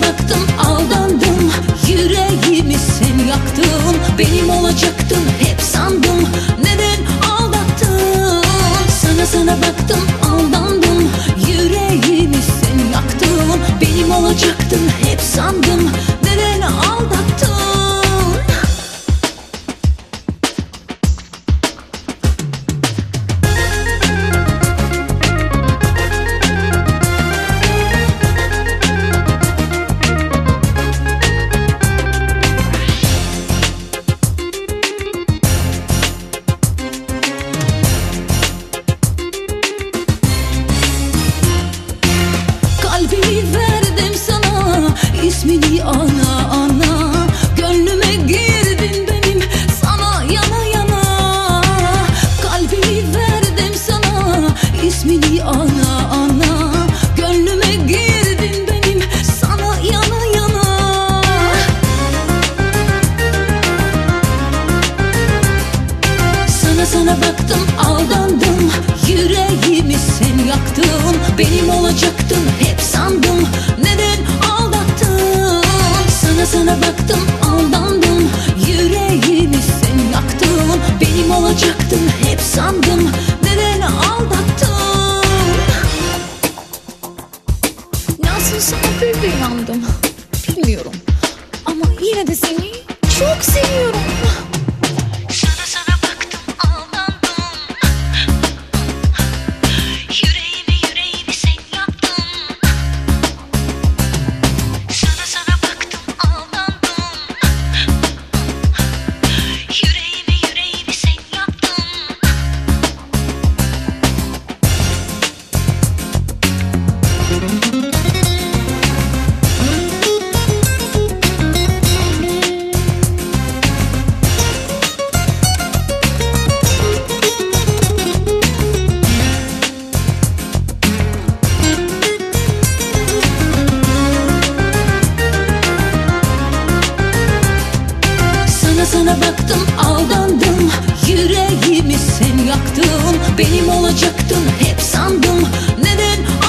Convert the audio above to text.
baktım aldandım, yüreğimi sen yaktın. Benim olacaktın hep sandım, neden aldattın? Sana baktım aldandım, yüreğimi sen yaktın. Benim olacaktın hep sandım, neden aldattın? Kalbimi verdim sana, ismini ana ana. Gönlüme girdin benim, sana yana yana. Kalbimi verdim sana, ismini ana ana. Gönlüme girdin benim, sana yana yana. Sana baktım aldandım, yüreğimi sen yaktın. Benim olacaktın hep sandım, neden aldattın? Sana baktım aldandım, yüreğimi sen yaktın. Benim olacaktın hep sandım, neden aldattın? Nasıl sana böyle inandım bilmiyorum, ama yine de seni çok seviyorum. Sana baktım aldandım, yüreğimi sen yaktın. Sana baktım aldandım, yüreğimi sen yaktın. Sana baktım aldandım, yüreğimi sen yaktın. Benim olacaktın hep sandım, neden